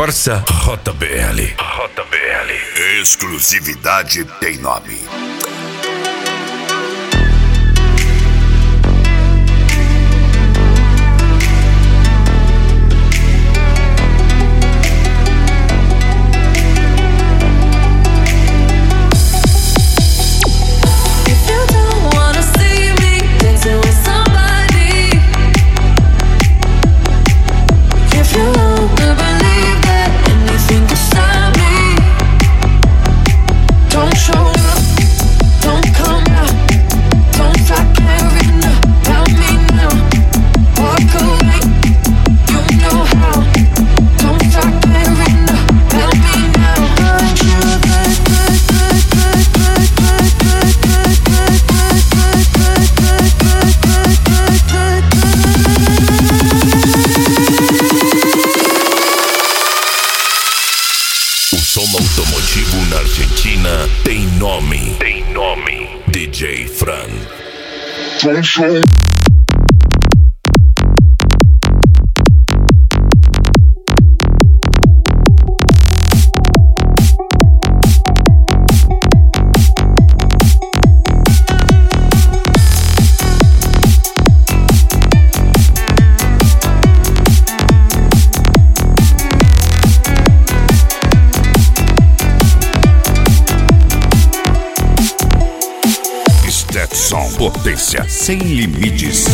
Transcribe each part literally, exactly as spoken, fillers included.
Corsa J B L. J B L. Exclusividade tem nome. Automotivo na Argentina tem nome, tem nome, D J Fran. Som, potência sem limites.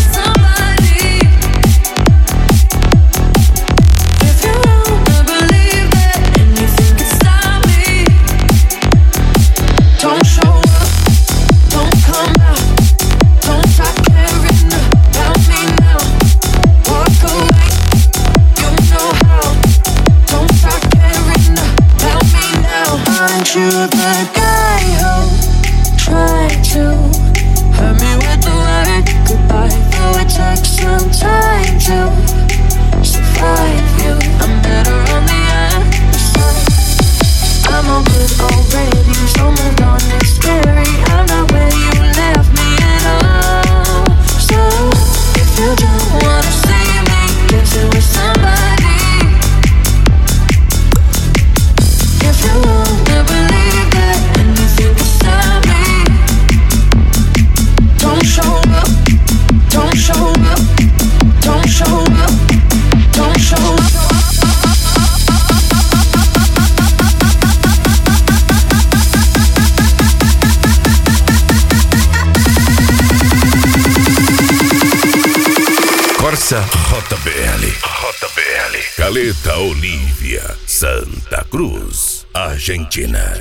Corsa J B L. J B L. Caleta Olivia, Santa Cruz, Argentina.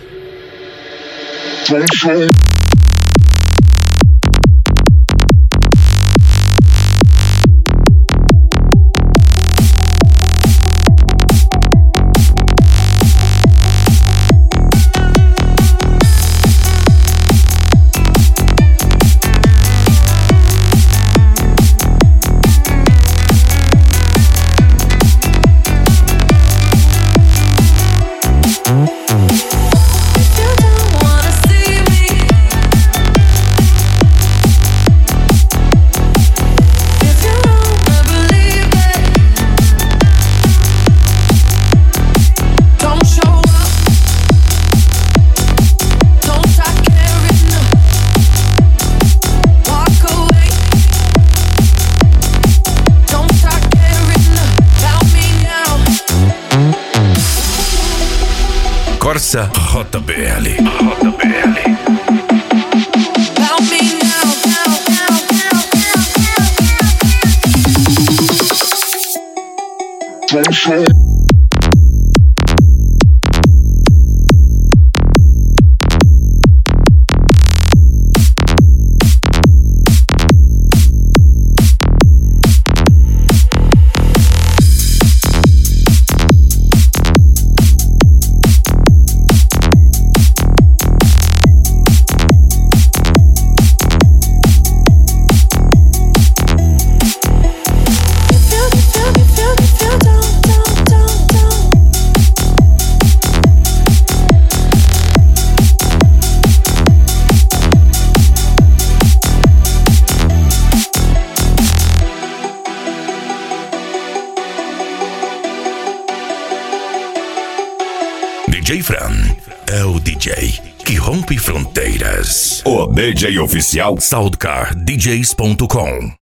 Corsa J B L. J B L. J Fran é o D J que rompe fronteiras. O D J oficial soundcar d js ponto com.